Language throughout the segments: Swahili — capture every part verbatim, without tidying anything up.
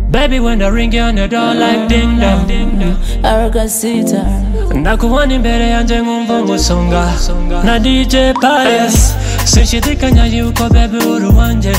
Baby, when I ring you on the door like ding dong, Aragacita ndakuwani mbere yanje ngumva umusonga na D J Pius sinshidikanya yuko baby uri wanje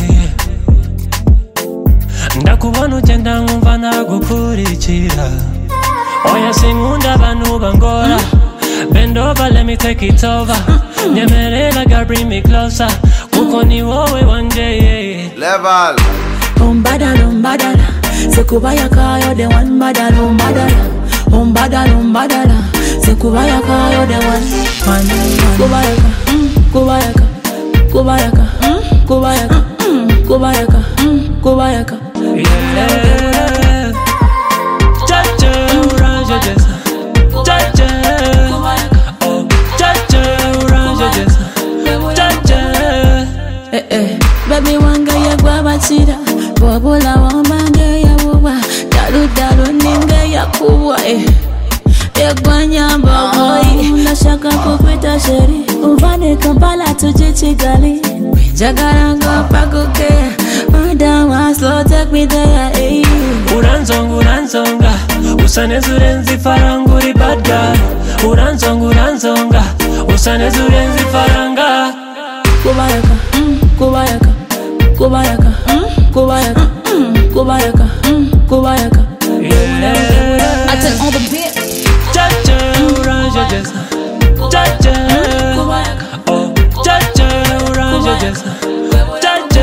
ndakubona ugenda nkumva nagukurikira oya sinkunda abantu bangora bend over let me take it over nyemerera girl bring me closer kuko ni wowe wanje level umbadala umbadala sekubaya kayo the one badala umbadala umbadala umbadala sekubaya kayo the one one kubayaka kubayaka kubayaka kubayaka kubayaka kubayaka yeah chacha uranje jesa chacha oh chacha uranje jesa chacha eh eh baby wanga yagwa batira bobola wambange yabuba dalu dalu ninge yakubwa eh yagwanya boy ndashaka kukwita sheri uvane Kampala tuje Kigali jagaranga pakuke madawa slow take me there eh uranzonga uranzonga usaneze urenze ifaranga uri bad girl uranzonga uranzonga usaneze urenze ifaranga kubayaka kubayaka kubayaka kubayaka kubayaka kubayaka yeah I take all the beat chacha uranje jesa chacha kubayaka oh chacha uranje jesa chacha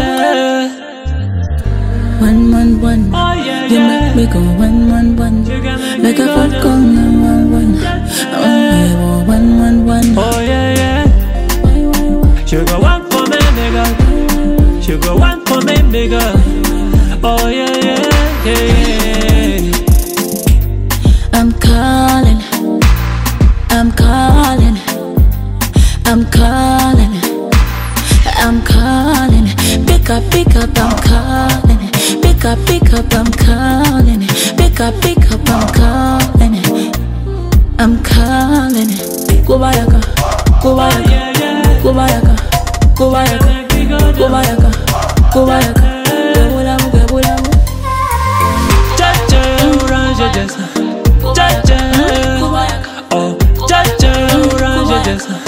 one one one oh yeah you yeah make me go one one one like a foot go one one one oh one one one oh yeah yeah sugar one for me nigga sugar one for me nigga oh yeah yeah yeah I'm calling I'm calling I'm calling I'm calling pick up pick up I'm calling pick up pick up I'm calling pick up pick up I'm calling I'm calling kubayaka kubayaka kubayaka kubayaka kubayaka kubayaka gebulamu gebulamu chacha uranje jesa chacha kubayaka oh chacha uranje jesa